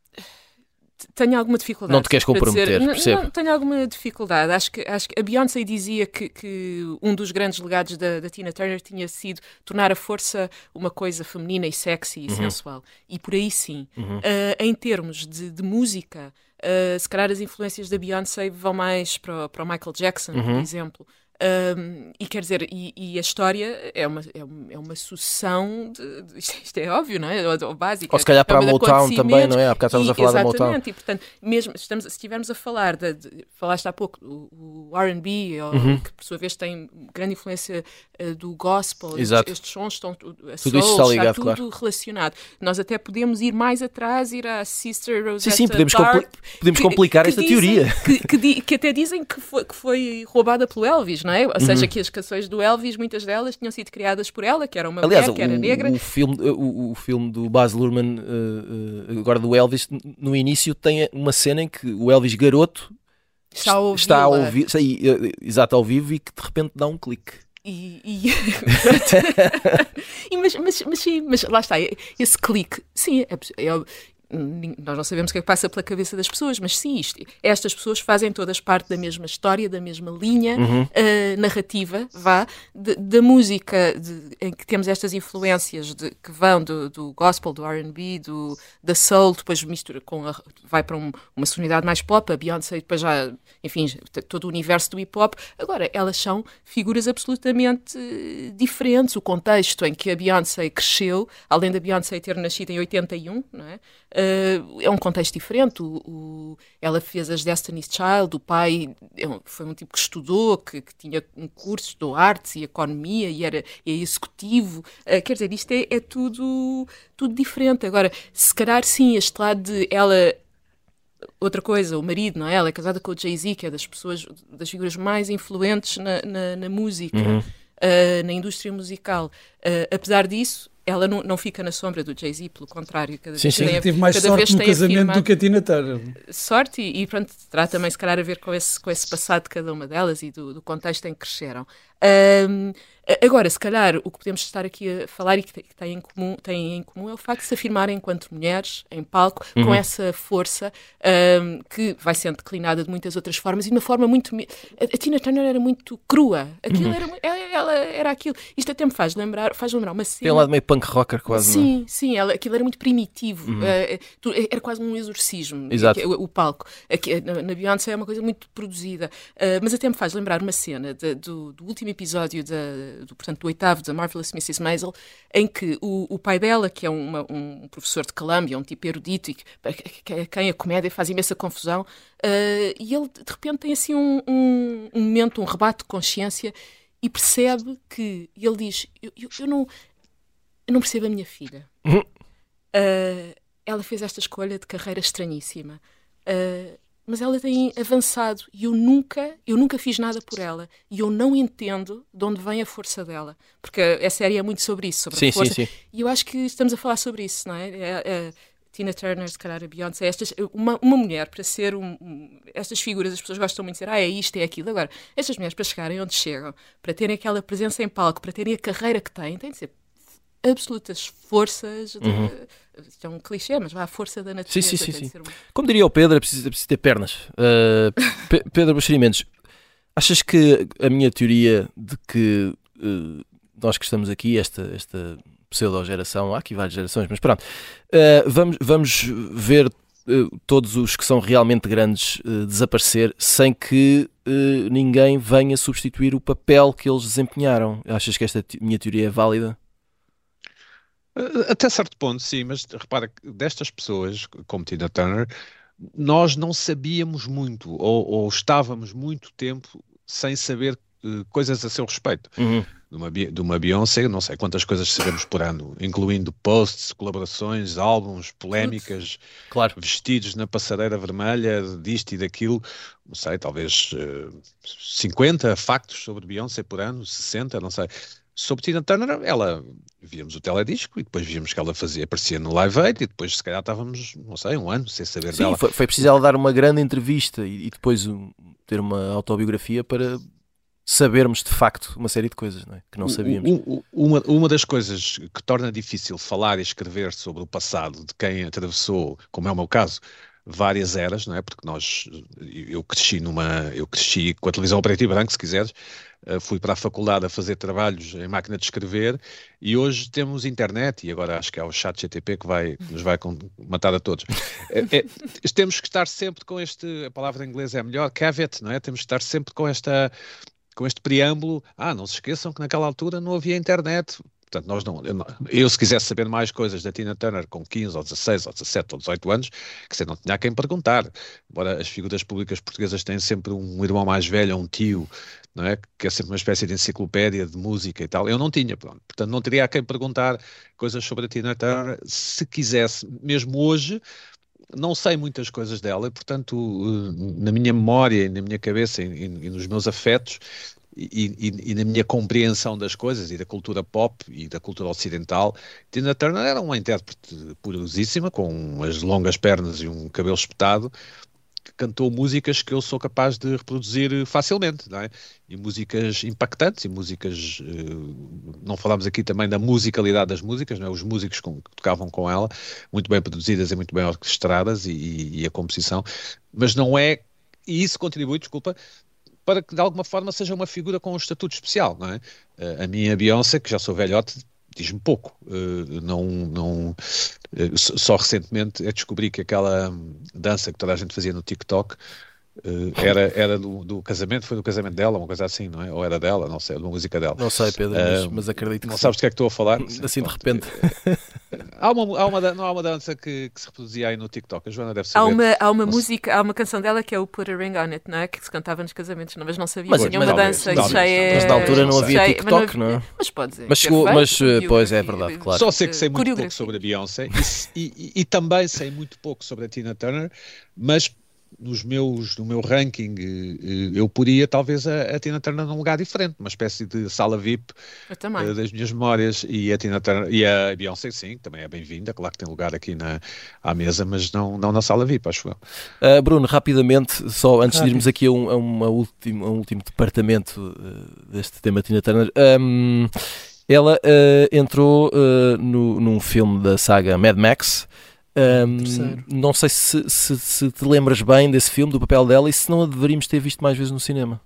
Tenho alguma dificuldade. Não te queres comprometer, dizer, percebo. Não, não, tenho alguma dificuldade. Acho que, acho que a Beyoncé dizia que, que um dos grandes legados da, da Tina Turner tinha sido tornar a força uma coisa feminina e sexy e Uhum. sensual. E por aí sim. Uhum. Uh, em termos de, de música, uh, se calhar as influências da Beyoncé vão mais para, para o Michael Jackson, Uhum. por exemplo. Um, e quer dizer, e, e a história é uma, é uma, é uma sucessão de, de, isto é óbvio, não é? O, o básico. Ou se calhar para é a Motown também, não é? Há bocado estávamos e, a falar da Motown. Exatamente, e portanto, mesmo estamos, se estivermos a falar, de, de, falaste há pouco, o, o R and B, ou, Uhum. que por sua vez tem grande influência uh, do gospel, Exato. estes sons estão, a Tudo soul, isso está ligado, tudo claro. relacionado. Nós até podemos ir mais atrás, ir à Sister Rosetta Sim, sim, podemos, Tharpe, compli- podemos que- complicar que esta dizem- teoria. Que, que, di- que até dizem que foi, que foi roubada pelo Elvis, não é? Ou seja, Uhum. que as canções do Elvis, muitas delas tinham sido criadas por ela, que era uma Aliás, mulher, que era o, negra. o, filme, o, o filme do Baz Luhrmann, uh, uh, agora do Elvis, n- no início tem uma cena em que o Elvis garoto Está a ouvi-la. está a ouvir, está aí, uh, exato, ao vivo, e que de repente dá um clique. E, e... e mas, mas, mas sim, mas lá está, esse clique, sim, é, é, nós não sabemos o que é que passa pela cabeça das pessoas, mas sim, isto, estas pessoas fazem todas parte da mesma história, da mesma linha Uhum. uh, narrativa, vá, de- da música de- em que temos estas influências de- que vão do, do gospel, do R and B, do, da soul, depois mistura com a, vai para um, uma sonoridade mais pop, a Beyoncé depois já, enfim, todo o universo do hip hop. Agora, elas são figuras absolutamente eh, diferentes. O contexto em que a Beyoncé cresceu, além da Beyoncé ter nascido em oitenta e um, não é? Uh, é um contexto diferente. O, o, ela fez as Destiny's Child, o pai é um- foi um tipo que estudou, que, que tinha um curso, estudou artes e economia e era é executivo. Uh, quer dizer, isto é, é tudo, tudo diferente. Agora, se calhar sim, este lado de ela... Outra coisa, o marido, não é? Ela é casada com o Jay-Z, que é das pessoas, das figuras mais influentes na, na, na música, Uhum. uh, na indústria musical. Uh, apesar disso, ela não, não fica na sombra do Jay-Z, pelo contrário. Cada Sim, vez sim. tem, Tive mais cada sorte vez no tem casamento afirmado do que a Tina Turner. sorte e, e pronto, terá também se calhar a ver com esse, com esse passado de cada uma delas e do, do contexto em que cresceram. Um, agora, se calhar, o que podemos estar aqui a falar e que tem em comum, tem em comum é o facto de se afirmarem enquanto mulheres, em palco, Uhum. com essa força um, que vai sendo declinada de muitas outras formas e de uma forma muito... A, a Tina Turner era muito crua. Aquilo Uhum. era, ela, ela era aquilo. Isto até me faz lembrar, faz lembrar uma cena... Tem um lado meio punk rocker quase, Sim, não é? sim, ela, aquilo era muito primitivo. Uh, tu- era quase um exorcismo. Exato. O, o palco. Aqui, na, na Beyoncé é uma coisa muito produzida. Uh, mas até me faz lembrar uma cena de- do, do último episódio, da- do, portanto, do oitavo, da Marvelous missus Maisel, em que o, o pai dela, que é uma- um professor de Columbia, um tipo erudito, e que, que, que, quem a comédia faz imensa confusão, uh, e ele de repente tem assim um, um, um momento, um rebate de consciência e percebe que, e ele diz, eu, eu, eu não... Eu não percebo a minha filha. Uhum. Uh, ela fez esta escolha de carreira estranhíssima. Uh, mas ela tem avançado e eu nunca, eu nunca fiz nada por ela. E eu não entendo de onde vem a força dela. Porque a série é muito sobre isso, sobre Sim, a força. sim, sim. E eu acho que estamos a falar sobre isso, não é? É- é- Tina Turner, se calhar a Beyoncé, estas, uma, uma mulher para ser um, um- estas figuras, as pessoas gostam muito de dizer, ah, é isto, é aquilo. Agora, estas mulheres para chegarem onde chegam, para terem aquela presença em palco, para terem a carreira que têm, têm de ser absolutas forças, de, Uhum. isto é um clichê, mas vá à força da natureza. Sim, sim, sim, tem de sim. ser uma- Como diria o Pedro, é preciso, é preciso ter pernas. Uh, Pe- Pedro Buxeri Mendes, achas que a minha teoria de que uh, nós que estamos aqui, esta, esta pseudo-geração, há aqui várias gerações, mas pronto, uh, vamos, vamos ver uh, todos os que são realmente grandes uh, desaparecer sem que uh, ninguém venha substituir o papel que eles desempenharam. Achas que esta te- minha teoria é válida? Uh, Até certo ponto, sim, mas repara que destas pessoas, como Tina Turner, nós não sabíamos muito, ou, ou estávamos muito tempo sem saber uh, coisas a seu respeito. Uhum. De uma, Be- de uma Beyoncé, não sei quantas coisas sabemos por ano, incluindo posts, colaborações, álbuns, polémicas, Claro. vestidos na passareira vermelha, disto e daquilo, não sei, talvez uh, cinquenta factos sobre Beyoncé por ano, sessenta, não sei. Sobre Tina Turner, ela, víamos o teledisco e depois víamos que ela fazia, aparecia no Live Aid e depois se calhar estávamos, não sei, um ano sem saber Sim, dela. foi, foi preciso ela dar uma grande entrevista e, e depois um, ter uma autobiografia para sabermos de facto uma série de coisas, não é? Que não sabíamos. U- u- Uma, uma das coisas que torna difícil falar e escrever sobre o passado de quem atravessou, como é o meu caso, várias eras, não é? Porque nós, eu cresci numa, eu cresci com a televisão preta e branca, se quiseres, uh, fui para a faculdade a fazer trabalhos em máquina de escrever e hoje temos internet e agora acho que é o chat G T P que vai, nos vai con- matar a todos. É, é, temos que estar sempre com este, a palavra em inglês é melhor, caveat, não é? Temos que estar sempre com esta com este preâmbulo, ah, não se esqueçam que naquela altura não havia internet. Portanto, nós não, eu, não- eu se quisesse saber mais coisas da Tina Turner com quinze ou dezasseis ou dezassete ou dezoito anos, que você não tinha a quem perguntar. Embora as figuras públicas portuguesas têm sempre um irmão mais velho, um tio, não é? Que é sempre uma espécie de enciclopédia de música e tal. Eu não tinha, pronto. Portanto, não teria a quem perguntar coisas sobre a Tina Turner. Se quisesse, mesmo hoje, não sei muitas coisas dela, e, portanto, uh, na minha memória e na minha cabeça e, e- e nos meus afetos e, e- e na minha compreensão das coisas e da cultura pop e da cultura ocidental, Tina Turner era uma intérprete poderosíssima, com umas longas pernas e um cabelo espetado, que cantou músicas que eu sou capaz de reproduzir facilmente, não é? E músicas impactantes e músicas, eh, não falámos aqui também da musicalidade das músicas, não é? Os músicos com- que tocavam com ela, muito bem produzidas e muito bem orquestradas e, e- e a composição, mas não é, e isso contribui, desculpa, para que de alguma forma seja uma figura com um estatuto especial, não é? Eh, a minha Beyoncé, que já sou velhote, diz-me pouco. Eh, não, não, eh, só só recentemente eu descobri que aquela hum, dança que toda a gente fazia no TikTok eh, era, era do, do casamento, foi do casamento dela, uma coisa assim, não é? Ou era dela, não sei, de uma música dela. Não sei, Pedro, mas, Ah, mas acredito que Não sim. sabes do que é que estou a falar? Assim de Pronto. repente. Há uma, há uma, dan- não há uma dança que, que se reproduzia aí no TikTok, a Joana deve Há saber. uma, há uma Não sei. música, há uma canção dela que é o Put a Ring on It, não é? Que se cantava nos casamentos, não, mas não sabia. Mas- Tinha mas uma talvez, dança talvez, cheia. Mas na altura não havia cheia- TikTok, mas não é? Mas pode dizer. Mas ter chegou- feito mas, eh, pois, é biografia, verdade, claro. Só sei que sei muito pouco coreografia. sobre a Beyoncé e, e- e também sei muito pouco sobre a Tina Turner, mas nos meus, no meu ranking, eu poria talvez a, a Tina Turner num lugar diferente, uma espécie de sala V I P uh, das minhas memórias, e a Tina Turner, e a Beyoncé, sim, também é bem-vinda, claro que tem lugar aqui na, à mesa, mas não, não na sala V I P, acho eu. Uh, Bruno, rapidamente, só antes de irmos aqui a um, a uma último, a um último departamento uh, deste tema Tina Turner, um, ela uh, entrou uh, no, num filme da saga Mad Max. Um, não sei se, se, se te lembras bem desse filme, do papel dela, e se não a deveríamos ter visto mais vezes no cinema.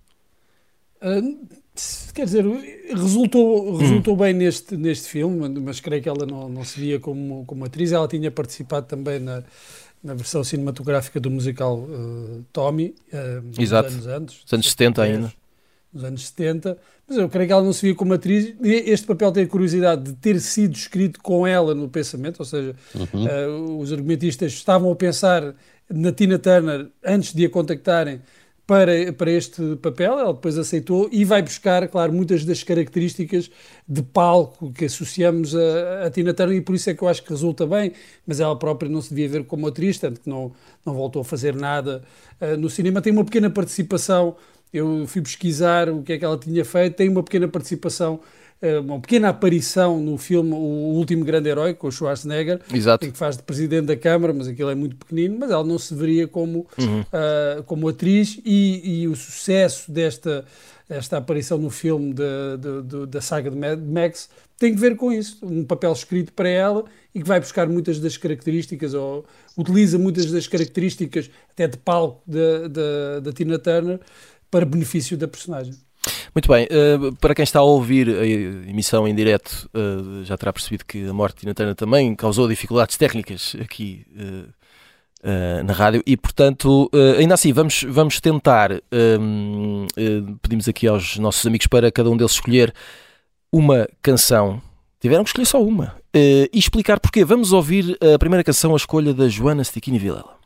Uh, quer dizer, resultou, resultou hum. bem neste, neste filme, mas creio que ela não, não se via como, como atriz. Ela tinha participado também na, na versão cinematográfica do musical uh, Tommy, uh, Exato. anos antes. Nos anos setenta ainda. Nos anos setenta, mas eu creio que ela não se via como atriz. Este papel tem a curiosidade de ter sido escrito com ela no pensamento, ou seja, uhum. uh, os argumentistas estavam a pensar na Tina Turner antes de a contactarem para, para este papel. Ela depois aceitou e vai buscar, claro, muitas das características de palco que associamos a, a Tina Turner, e por isso é que eu acho que resulta bem, mas ela própria não se devia ver como atriz, tanto que não, não voltou a fazer nada uh, no cinema. Tem uma pequena participação. Eu fui pesquisar o que é que ela tinha feito. Tem uma pequena participação, uma pequena aparição no filme O Último Grande Herói, com o Schwarzenegger, Exato. em que faz de presidente da Câmara, mas aquilo é muito pequenino, mas ela não se veria como, uhum. uh, como atriz, e, e o sucesso desta esta aparição no filme de, de, de, da saga de Mad Max tem que ver com isso, um papel escrito para ela e que vai buscar muitas das características, ou utiliza muitas das características até de palco da Tina Turner, para benefício da personagem. Muito bem, uh, para quem está a ouvir a emissão em direto, uh, já terá percebido que a morte de Tina Turner também causou dificuldades técnicas aqui uh, uh, na rádio, e portanto, uh, ainda assim, vamos, vamos tentar, um, uh, pedimos aqui aos nossos amigos para cada um deles escolher uma canção, tiveram que escolher só uma, uh, e explicar porquê. Vamos ouvir a primeira canção, a escolha da Joana Stichini Vilela.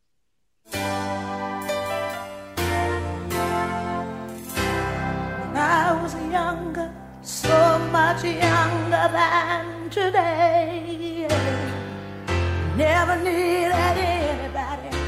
Much younger than today. Never needed anybody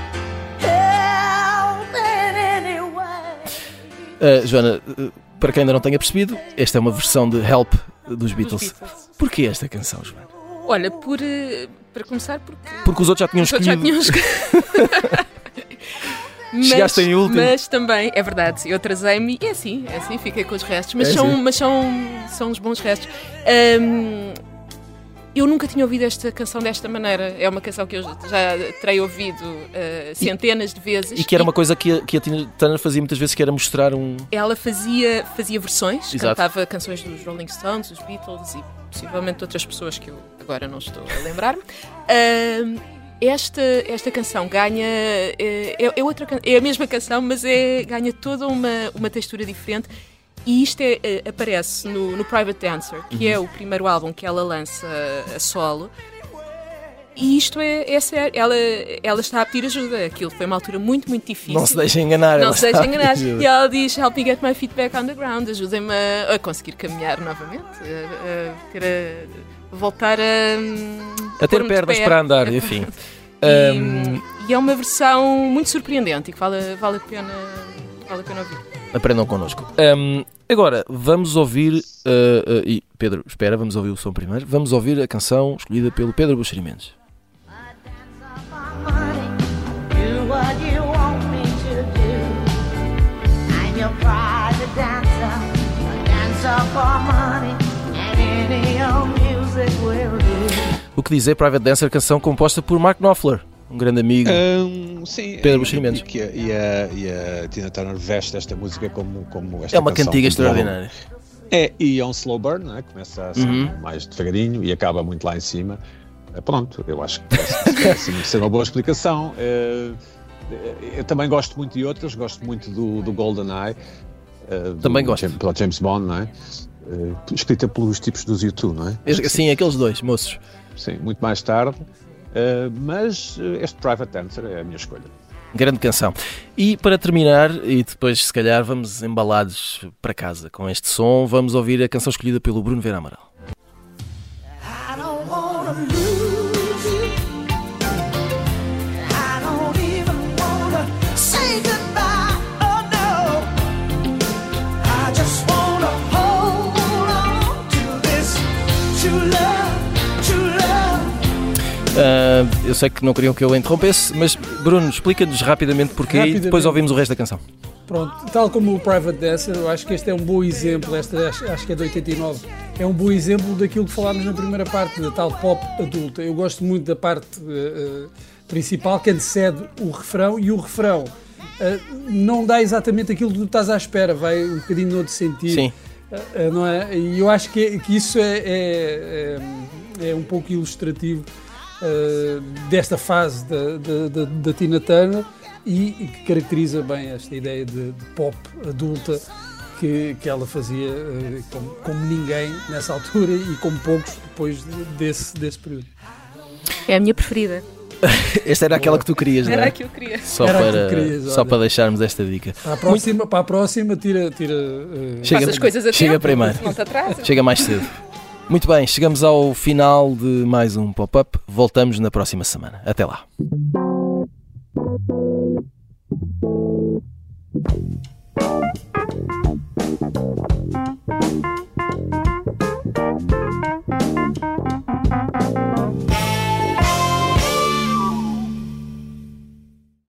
help in any way. Uh, Joana, uh, para quem ainda não tenha percebido, esta é uma versão de Help dos Beatles. Beatles. Porquê esta canção, Joana? Olha, por, uh, para começar, porque... porque os outros já tinham os escolhido. Já tinham escolhido. Mas, chegaste em último. Mas também, é verdade, eu trazei-me e é assim, é assim, fiquei com os restos, mas, é são, assim. mas são, são os bons restos. Um, eu nunca tinha ouvido esta canção desta maneira, é uma canção que eu já terei ouvido uh, centenas e, de vezes. E que era uma coisa que a, que a Tina Turner fazia muitas vezes, que era mostrar um... Ela fazia, fazia versões, Exato. Cantava canções dos Rolling Stones, dos Beatles e possivelmente outras pessoas que eu agora não estou a lembrar-me. Um, Esta, esta canção ganha, é, é, outra, é a mesma canção, mas é, ganha toda uma, uma textura diferente, e isto é, é, aparece no, no Private Dancer, que uhum. é o primeiro álbum que ela lança a solo, e isto é, é sério, ela, ela está a pedir ajuda, aquilo foi uma altura muito, muito difícil. Não se deixa enganar. Não se deixa enganar, e ela diz, help me get my feet back on the ground, ajudem-me a, a conseguir caminhar novamente, a, a, ter a, a voltar a... A ter pernas para andar, enfim. E, um... e é uma versão muito surpreendente e que vale, vale, a, pena, vale a pena ouvir. Aprendam connosco. Um, agora, vamos ouvir... Uh, uh, e Pedro, espera, vamos ouvir o som primeiro. Vamos ouvir a canção escolhida pelo Pedro Buxeri Mendes. O que dizer, Private Dancer, canção composta por Mark Knopfler, um grande amigo. Um, sim, Pedro Buxeri Mendes. E, e, a, e a Tina Turner veste esta música como, como esta É uma canção, cantiga extraordinária. É, e é um slow burn, não é? Começa assim, uhum. mais devagarinho e acaba muito lá em cima. Pronto, eu acho que é assim, ser uma boa explicação. Eu também gosto muito de outras, gosto muito do, do GoldenEye. Também gosto. Pelo James Bond, não é? Uh, escrita pelos tipos dos U dois, não é? Sim, sim, aqueles dois moços. Sim, muito mais tarde. Uh, mas este Private Dancer é a minha escolha. Grande canção. E para terminar, e depois se calhar vamos embalados para casa com este som, vamos ouvir a canção escolhida pelo Bruno Vera Amaral. Uh, eu sei que não queriam que eu a interrompesse, mas Bruno, explica-nos rapidamente porquê rapidamente. E depois ouvimos o resto da canção. Pronto, tal como o Private Dancer, eu acho que este é um bom exemplo, esta, acho, acho que é de oitenta e nove, é um bom exemplo daquilo que falámos na primeira parte, da tal pop adulta. Eu gosto muito da parte uh, principal, que antecede o refrão, e o refrão uh, não dá exatamente aquilo que tu estás à espera, vai um bocadinho no outro sentido. Sim. Uh, não é? E eu acho que, que isso é, é, é, é um pouco ilustrativo uh, desta fase da, da, da, da Tina Turner, e que caracteriza bem esta ideia de, de pop adulta que, que ela fazia uh, como, como ninguém nessa altura e como poucos depois desse, desse período. É a minha preferida. Esta era aquela que tu querias, não é? Era a que eu queria. Só, era para, que querias, só para deixarmos esta dica. Para a próxima, Muito... para a próxima tira... tira uh... chega, Faz as coisas a chega tempo, primeiro. Não te atrasa. Chega mais cedo. Muito bem, chegamos ao final de mais um Pop-Up. Voltamos na próxima semana. Até lá. Thank you.